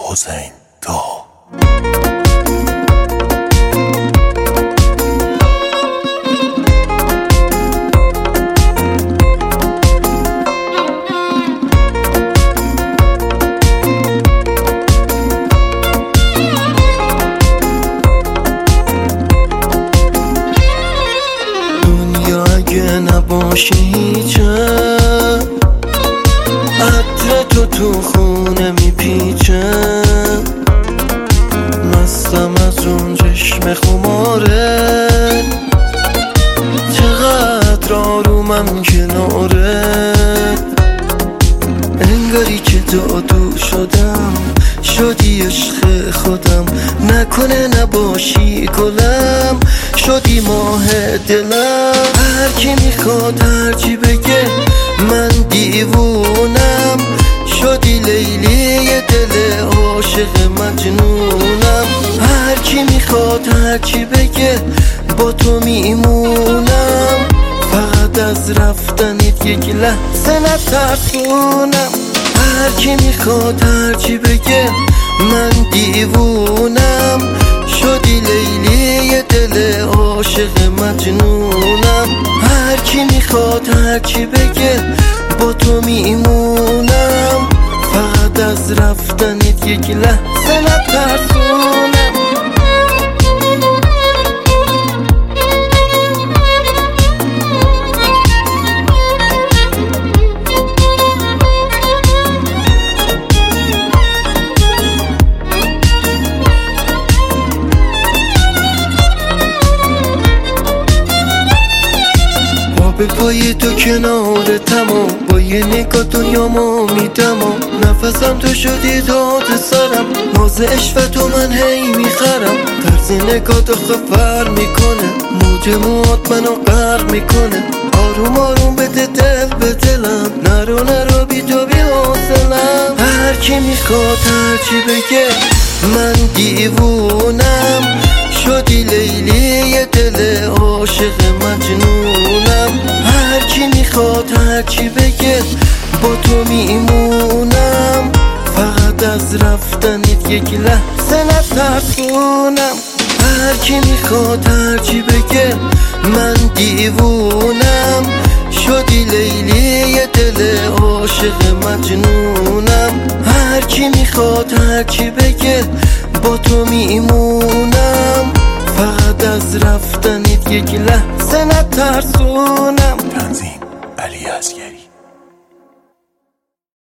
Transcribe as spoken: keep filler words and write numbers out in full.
حسین تا دنیا اگه نباشی هیچه، عطر تو تو خونه میپیچه، مستم از اون چشم خماره، چقدر آرومم کنارت، انگاری که جادو شدم، شدی عشق خودم، نکنه نباشی گلم، شدی ماه دلم. هر کی میخواد هرچی بگه من دیوونم، شدی لیلی دل عاشق مجنونم. هر کی میخواد هرچی بگه با تو میمونم، فقط از رفتنت یک لحظه نترسونم. هر کی میخواد هرچی بگه من دیوونم، شدی لیلی دل عاشق مجنونم. هر کی میخواد هرچی بگه با تو میمونم، فقط از رفتنت یک لحظه نترسونم. به پای تو کنار تمام، با یه نگاه دنیامو میدم و نفسم تو شدی داد سرم، ناز عشق تو من هی میخرم. طرز نگاه تو خفر میکنه، موج موات منو غرق میکنه، آروم آروم بده دل به دلم، نرو نرو بی تو بی حوصلم. هر کی میخواد هرچی بگه من دیوونم، شدی لیلی دل عاشق مجنونم. هر کی میخواد هرچی بگه با تو میمونم، فقط از رفتنت یک لحظه نترسونم. هر کی میخواد هرچی بگه من دیوونم، شدی لیلی دل عاشق مجنونم. هر کی میخواد هرچی بگه با تو میمونم، فقط از رفتنت یک لحظه نترسونم. تنظیم علی اصغری.